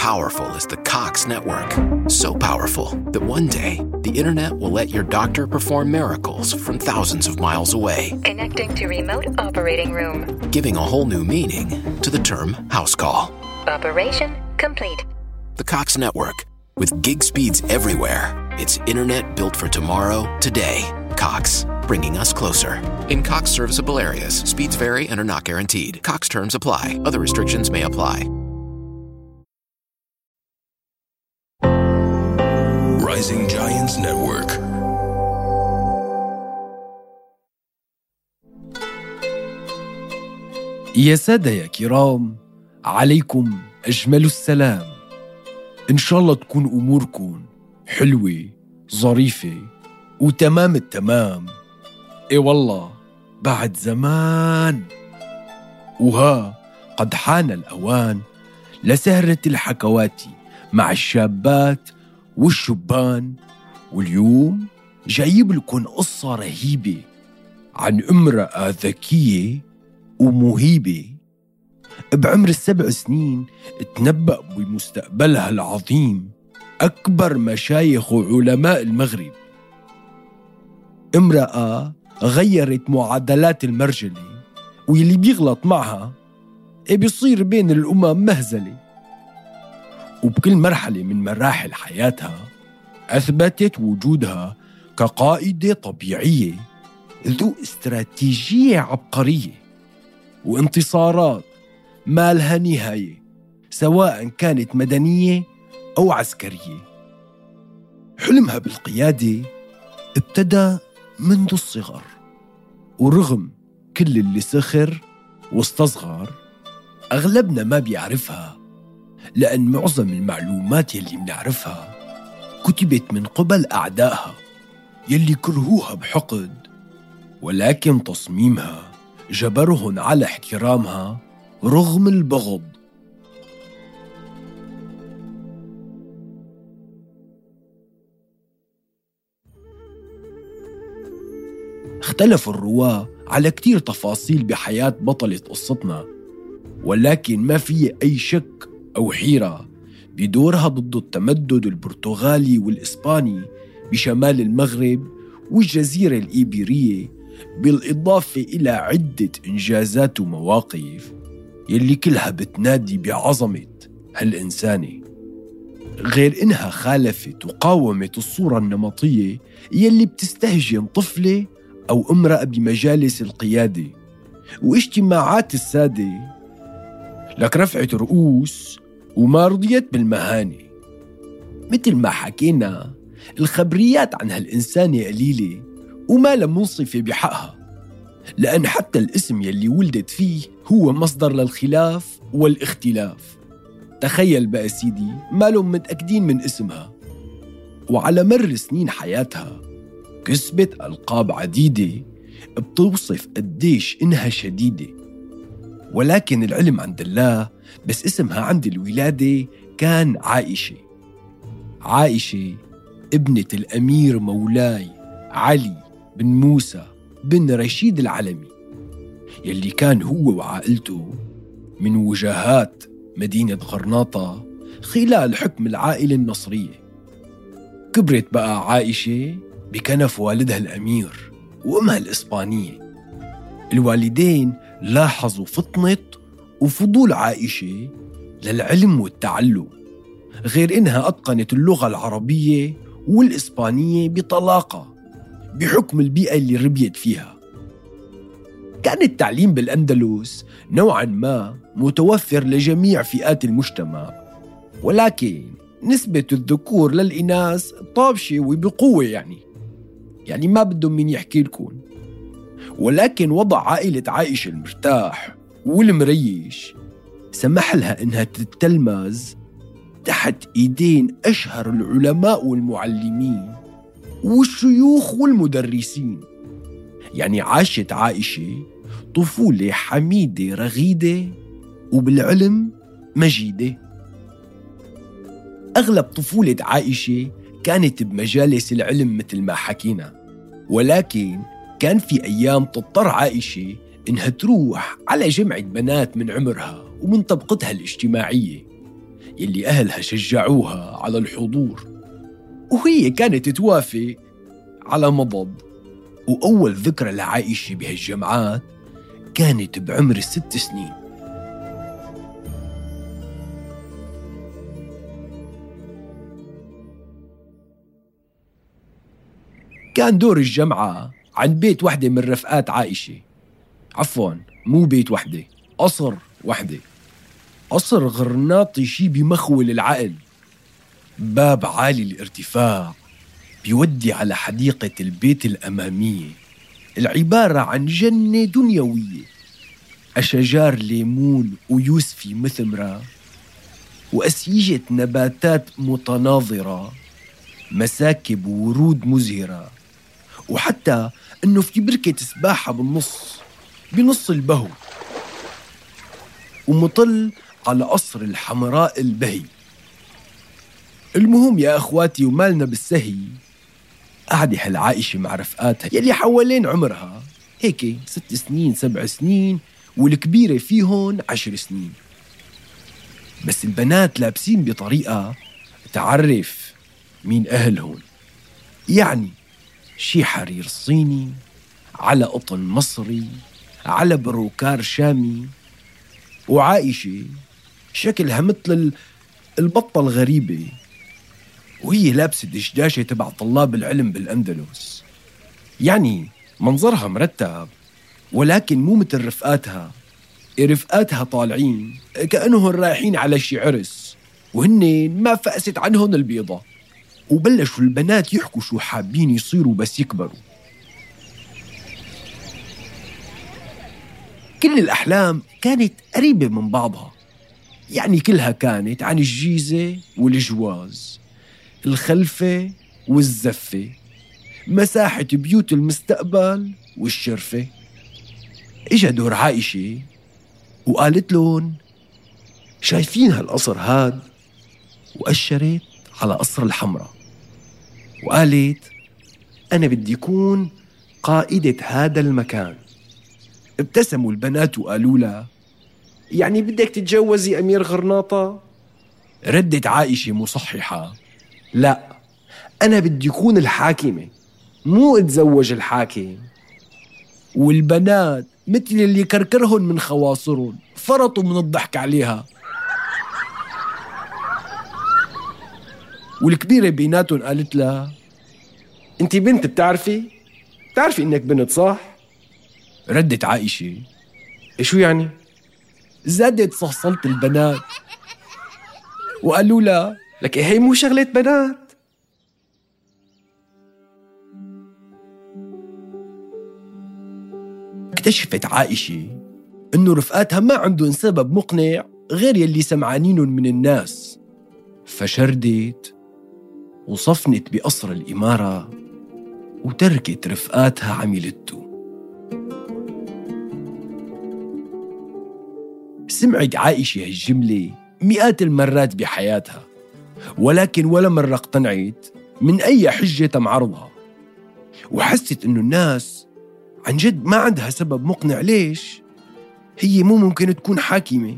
powerful is the Cox Network. So powerful that one day, the internet will let your doctor perform miracles from thousands of miles away. Connecting to remote operating room. Giving a whole new meaning to the term house call. Operation complete. The Cox Network. With gig speeds everywhere, it's internet built for tomorrow, today. Cox, bringing us closer. In Cox serviceable areas, speeds vary and are not guaranteed. Cox terms apply. Other restrictions may apply. Rising Giants Network. يا سادة يا كرام، عليكم أجمل السلام. إن شاء الله تكون أموركم حلوة ظريفة وتمام التمام. إيه والله بعد زمان، وها قد حان الأوان لسهرة الحكوات مع الشابات والشبان. واليوم جايب لكم قصة رهيبة عن امرأة ذكية ومهيبة بعمر 7 سنين تنبأ بمستقبلها العظيم أكبر مشايخ وعلماء المغرب. امرأة غيرت معادلات المرجلة، واللي بيغلط معها بيصير بين الأمم مهزلة. وبكل مرحلة من مراحل حياتها أثبتت وجودها كقائدة طبيعية ذو استراتيجية عبقرية وانتصارات ما لها نهاية، سواء كانت مدنية أو عسكرية. حلمها بالقيادة ابتدى منذ الصغر، ورغم كل اللي سخر واستصغر أغلبنا ما بيعرفها، لأن معظم المعلومات يلي بنعرفها كتبت من قبل أعدائها يلي كرهوها بحقد، ولكن تصميمها جبرهن على احترامها رغم البغض. اختلف الرواة على كتير تفاصيل بحياة بطلة قصتنا، ولكن ما في أي شك أو حيرة بدورها ضد التمدد البرتغالي والإسباني بشمال المغرب والجزيرة الإيبيرية، بالإضافة إلى عدة إنجازات ومواقف يلي كلها بتنادي بعظمة هالإنسانة. غير إنها خالفت وقاومت الصورة النمطية يلي بتستهجن طفلة أو امرأة بمجالس القيادة واجتماعات السادة، لك رفعت رؤوس وما رضيت بالمهانة. مثل ما حكينا، الخبريات عن هالإنسانة قليلة وما لها منصفة بحقها، لأن حتى الاسم يلي ولدت فيه هو مصدر للخلاف والاختلاف. تخيل بقى سيدي، ما لهم متأكدين من اسمها. وعلى مر سنين حياتها كسبت ألقاب عديدة بتوصف قديش إنها شديدة، ولكن العلم عند الله. بس اسمها عند الولادة كان عائشة. عائشة ابنة الأمير مولاي علي بن موسى بن رشيد العلمي، يلي كان هو وعائلته من وجهات مدينة غرناطة خلال حكم العائلة النصرية. كبرت بقى عائشة بكنف والدها الأمير وأمها الإسبانية. الوالدين لاحظوا فطنة وفضول عائشة للعلم والتعلم، غير إنها أتقنت اللغة العربية والإسبانية بطلاقة بحكم البيئة اللي ربيت فيها. كان التعليم بالأندلس نوعاً ما متوفر لجميع فئات المجتمع، ولكن نسبة الذكور للإناث طابشة وبقوة، يعني ما بدهم مين يحكي لكم. ولكن وضع عائلة عائشة المرتاح والمريش سمح لها إنها تتلمذ تحت إيدين أشهر العلماء والمعلمين والشيوخ والمدرسين. يعني عاشت عائشة طفولة حميدة رغيدة وبالعلم مجيدة. أغلب طفولة عائشة كانت بمجالس العلم مثل ما حكينا، ولكن كان في أيام تضطر عائشة إنها تروح على جمعة بنات من عمرها ومن طبقتها الاجتماعية يلي أهلها شجعوها على الحضور، وهي كانت توافق على مضض. وأول ذكرى لعائشة بهالجمعات كانت بعمر 6 سنين. كان دور الجمعة عند بيت وحدة من رفقات عائشة، عفواً مو بيت وحدة، قصر وحدة، قصر غرناطي شي بمخول العقل، باب عالي الارتفاع بيودي على حديقة البيت الأمامية العبارة عن جنة دنيوية، أشجار ليمون ويوسفي مثمرة وأسيجة نباتات متناظرة، مساكب وورود مزهرة، وحتى أنه في بركة سباحة بنص البهو، ومطل على قصر الحمراء البهي. المهم يا أخواتي ومالنا بالسهي، قاعدة هالعائشة مع رفقاتها يلي حوالين عمرها هيك 6 سنين 7 سنين، والكبيرة فيهن 10 سنين. بس البنات لابسين بطريقة تعرف مين أهلهن، يعني شي حرير صيني على قطن مصري على بروكار شامي، وعائشة شكلها مثل البطة الغريبة وهي لابسة دشداشة تبع طلاب العلم بالأندلس. يعني منظرها مرتب، ولكن مو مثل رفقاتها طالعين كأنهم رايحين على شي عرس وهن ما فأست عنهم البيضة. وبلشوا البنات يحكوا شو حابين يصيروا بس يكبروا. كل الأحلام كانت قريبة من بعضها، يعني كلها كانت عن الجيزة والجواز، الخلفة والزفة، مساحة بيوت المستقبل والشرفة. إجا دور عائشة وقالت لهم شايفين هالقصر هاد؟ وأشرت على قصر الحمراء وقالت أنا بدي أكون قائدة هذا المكان. ابتسموا البنات وقالوا لها يعني بدك تتجوزي أمير غرناطة؟ ردت عائشة مصححة لا، أنا بدي أكون الحاكمة مو أتزوج الحاكم. والبنات مثل اللي كركرهن من خواصرهم فرطوا من الضحك عليها. والكبيرة بيناتهم قالت لها أنت بنت بتعرفي إنك بنت صح؟ ردت عائشة شو يعني؟ زادت صهصلة البنات وقالوا لها لك هي مو شغلة بنات. اكتشفت عائشة إنه رفقاتها ما عندهم سبب مقنع غير يلي سمعانينهم من الناس، فشردت وصفنت بقصر الإمارة وتركت رفقاتها عملته. سمعت عائشة هالجملة مئات المرات بحياتها، ولكن ولا مرة اقتنعت من أي حجة تم عرضها، وحست إنه الناس عن جد ما عندها سبب مقنع ليش هي مو ممكن تكون حاكمة.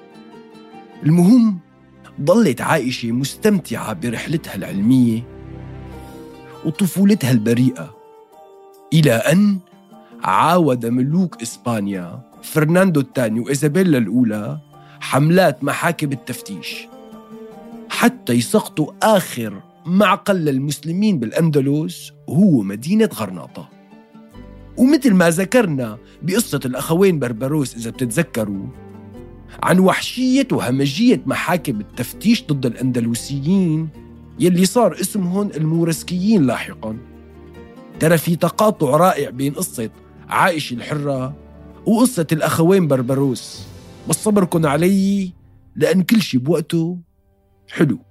المهم ظلت عائشة مستمتعة برحلتها العلمية وطفولتها البريئة، إلى أن عاود ملوك إسبانيا فرناندو الثاني وإيزابيلا الأولى حملات محاكم التفتيش حتى يسقطوا آخر معقل للمسلمين بالأندلس وهو مدينة غرناطة. ومثل ما ذكرنا بقصة الأخوين بربروس إذا بتتذكروا عن وحشية وهمجية محاكم التفتيش ضد الأندلسيين يلي صار اسمهم المورسكيين لاحقاً، ترى في تقاطع رائع بين قصة عائشة الحرة وقصة الأخوين بربروس، بس صبركن علي لأن كل شي بوقته حلو.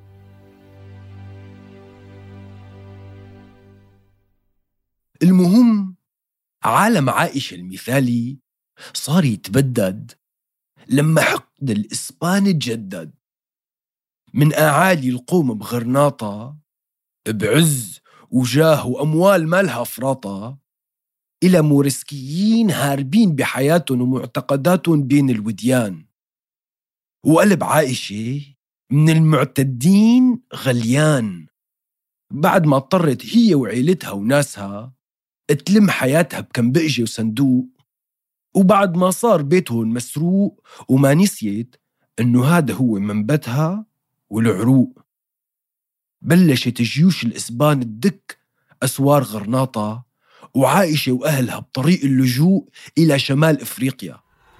المهم عالم عائشة المثالي صار يتبدد لما حقد الإسباني تجدد من أعالي القوم بغرناطة بعز وجاه وأموال مالها أفراطة إلى مورسكيين هاربين بحياتهم ومعتقداتهم بين الوديان. وقلب عائشة من المعتدين غليان. بعد ما اضطرت هي وعيلتها وناسها تلم حياتها بكم بقجة وصندوق، وبعد ما صار بيتهم مسروق وما نسيت انه هذا هو منبتها والعروق، بلشت جيوش الإسبان تدك أسوار غرناطة، وعائشة وأهلها بطريق اللجوء إلى شمال إفريقيا.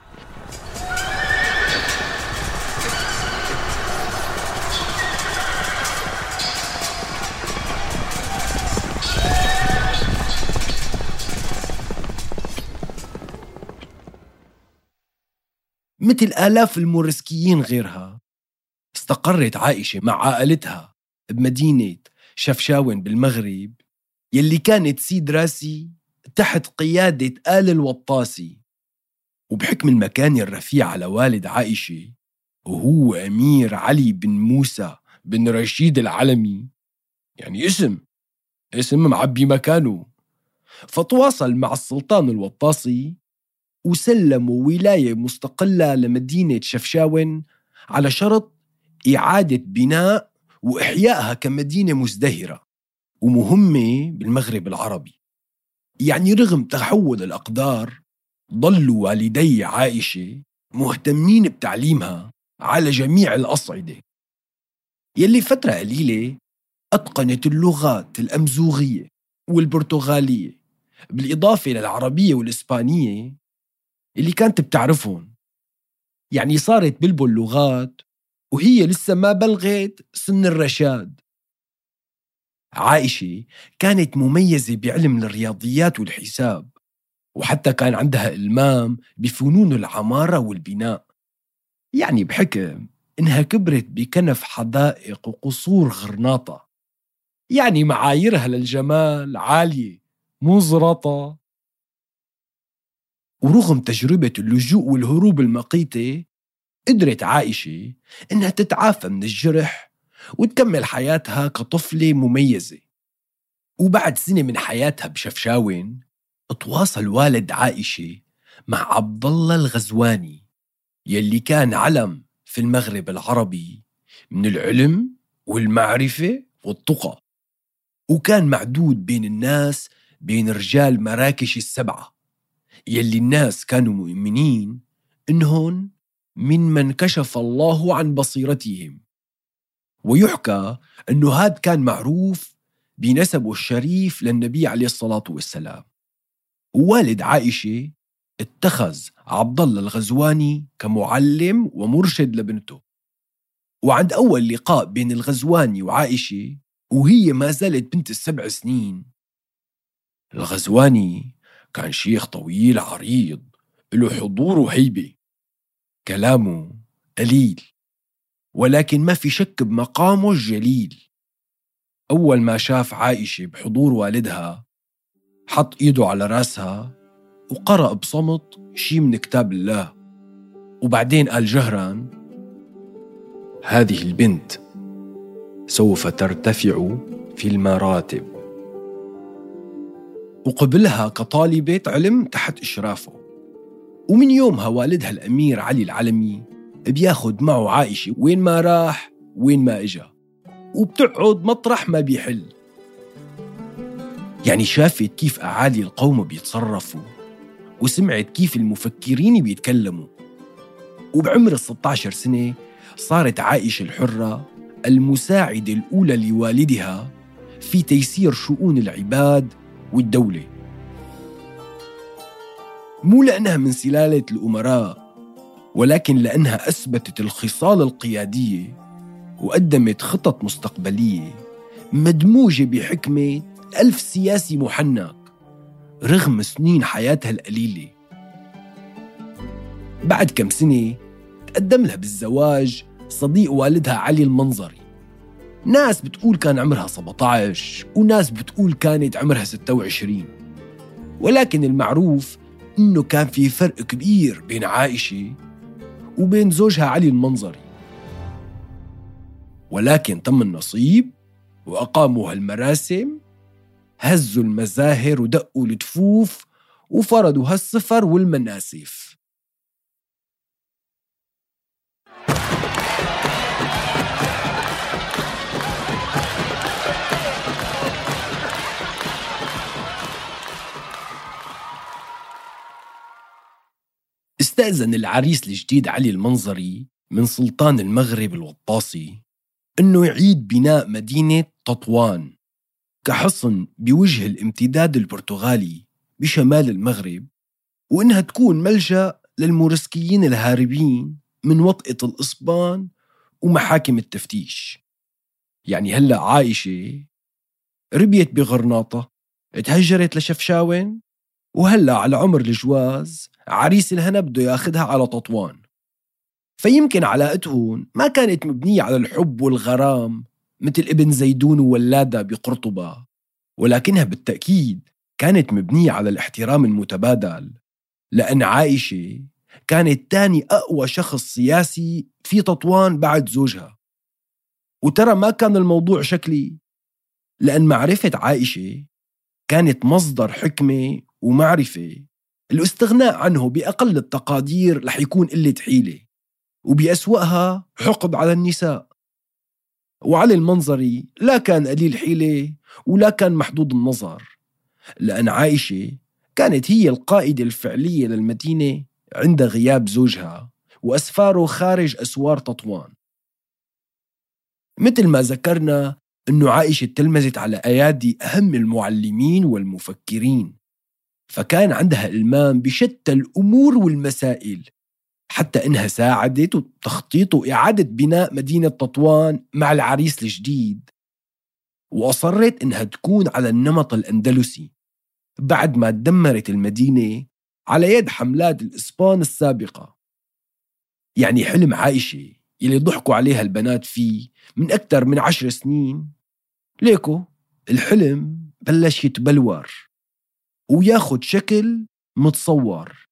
مثل آلاف المورسكيين غيرها، استقرت عائشة مع عائلتها بمدينة شفشاون بالمغرب، يلي كانت سيد راسي تحت قيادة آل الوطاسي. وبحكم المكانة الرفيعة لوالد عائشة، وهو أمير علي بن موسى بن رشيد العلمي، يعني اسم معبي مكانه، فتواصل مع السلطان الوطاسي وسلموا ولاية مستقلة لمدينة شفشاون على شرط إعادة بناء وإحيائها كمدينة مزدهرة ومهمة بالمغرب العربي. يعني رغم تحول الأقدار، ظلوا والدي عائشة مهتمين بتعليمها على جميع الأصعدة، يلي فترة قليلة أتقنت اللغات الأمزوغية والبرتغالية بالإضافة للعربية والإسبانية اللي كانت بتعرفهم. يعني صارت بلبل اللغات وهي لسه ما بلغت سن الرشاد. عائشة كانت مميزة بعلم الرياضيات والحساب، وحتى كان عندها إلمام بفنون العمارة والبناء. يعني بحكم إنها كبرت بكنف حدائق وقصور غرناطة، يعني معاييرها للجمال عالية مو زرطة. ورغم تجربة اللجوء والهروب المقيتة، قدرت عائشة إنها تتعافى من الجرح وتكمل حياتها كطفلة مميزة. وبعد سنة من حياتها بشفشاون، تواصل والد عائشة مع عبد الله الغزواني، يلي كان علم في المغرب العربي من العلم والمعرفة والتقى، وكان معدود بين الناس بين رجال مراكش السبعة، يلي الناس كانوا مؤمنين إنهن من كشف الله عن بصيرتهم. ويحكى أنه هذا كان معروف بنسبه الشريف للنبي عليه الصلاة والسلام. ووالد عائشة اتخذ عبد الله الغزواني كمعلم ومرشد لبنته. وعند أول لقاء بين الغزواني وعائشة وهي ما زالت بنت 7 سنين، الغزواني كان شيخ طويل عريض له حضور وهيبة، كلامه قليل ولكن ما في شك بمقامه الجليل. أول ما شاف عائشة بحضور والدها، حط إيده على راسها وقرأ بصمت شي من كتاب الله، وبعدين قال جهراً: هذه البنت سوف ترتفع في المراتب. وقبلها كطالبة علم تحت إشرافه. ومن يومها والدها الأمير علي العلمي بياخد معه عائشة وين ما راح وين ما إجا، وبتقعد مطرح ما بيحل. يعني شافت كيف أعالي القوم بيتصرفوا، وسمعت كيف المفكرين بيتكلموا. وبعمر 16 سنة صارت عائشة الحرة المساعدة الأولى لوالدها في تيسير شؤون العباد والدولة، مو لأنها من سلالة الأمراء، ولكن لأنها أثبتت الخصال القيادية وقدمت خطط مستقبلية مدموجة بحكمة 1000 سياسي محنك رغم سنين حياتها القليلة. بعد كم سنة تقدم لها بالزواج صديق والدها علي المنظري. ناس بتقول كان عمرها 17 وناس بتقول كانت عمرها 26، ولكن المعروف إنه كان في فرق كبير بين عائشة وبين زوجها علي المنظري. ولكن تم النصيب وأقاموا هالمراسم، هزوا المزاهر ودقوا الدفوف وفرضوا هالسفر والمناسف. استأذن العريس الجديد علي المنظري من سلطان المغرب الوطاسي إنه يعيد بناء مدينة تطوان كحصن بوجه الامتداد البرتغالي بشمال المغرب، وإنها تكون ملجأ للمورسكيين الهاربين من وطأة الإسبان ومحاكم التفتيش. يعني هلأ عائشة ربيت بغرناطة، اتهجرت لشفشاون، وهلأ على عمر الجواز عريس الهنا بده ياخدها على تطوان. فيمكن علاقتهم ما كانت مبنية على الحب والغرام مثل ابن زيدون وولادة بقرطبة، ولكنها بالتأكيد كانت مبنية على الاحترام المتبادل، لأن عائشة كانت تاني أقوى شخص سياسي في تطوان بعد زوجها. وترى ما كان الموضوع شكلي، لأن معرفة عائشة كانت مصدر حكمة ومعرفة الاستغناء عنه بأقل التقادير رح يكون قلة حيلة، وبأسوأها حقد على النساء. وعلي المنظري لا كان قليل حيلة ولا كان محدود النظر، لأن عائشة كانت هي القائدة الفعلية للمدينة عند غياب زوجها وأسفاره خارج أسوار تطوان. مثل ما ذكرنا أنه عائشة تلمذت على أيادي أهم المعلمين والمفكرين، فكان عندها إلمام بشتى الأمور والمسائل، حتى إنها ساعدت وتخطيط وإعادة بناء مدينة تطوان مع العريس الجديد، وأصرت إنها تكون على النمط الأندلسي بعد ما دمرت المدينة على يد حملات الإسبان السابقة. يعني حلم عائشة يلي ضحكوا عليها البنات فيه من أكثر من 10 سنين، ليكو الحلم بلش يتبلور وياخد شكل متصور.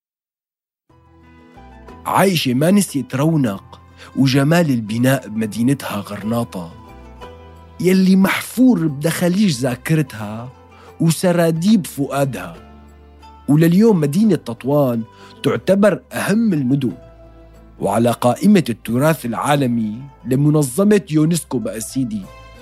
عائشة ما نسيت رونق وجمال البناء بمدينتها غرناطة يلي محفور بدخليج ذاكرتها وسراديب فؤادها. ولليوم مدينة تطوان تعتبر أهم المدن وعلى قائمة التراث العالمي لمنظمة يونسكو بقى سيدي.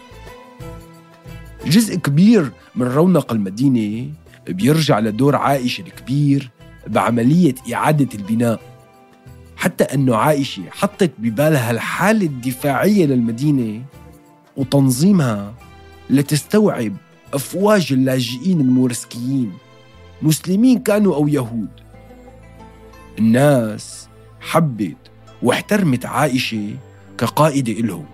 جزء كبير من رونق المدينة بيرجع لدور عائشة الكبير بعملية إعادة البناء، حتى أنه عائشة حطت ببالها الحالة الدفاعية للمدينة وتنظيمها لتستوعب أفواج اللاجئين المورسكيين، مسلمين كانوا أو يهود. الناس حبت واحترمت عائشة كقائدة إلهم.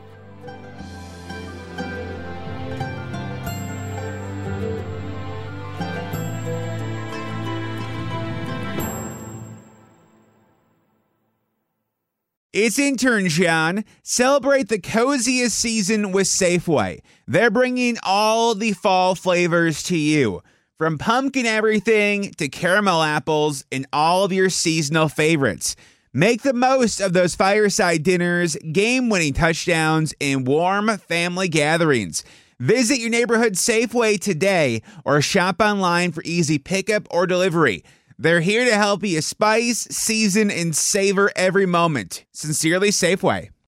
It's intern John. Celebrate the coziest season with Safeway. They're bringing all the fall flavors to you, from pumpkin everything to caramel apples and all of your seasonal favorites. Make the most of those fireside dinners, game-winning touchdowns, and warm family gatherings. Visit your neighborhood Safeway today or shop online for easy pickup or delivery. They're here to help you spice, season, and savor every moment. Sincerely, Safeway.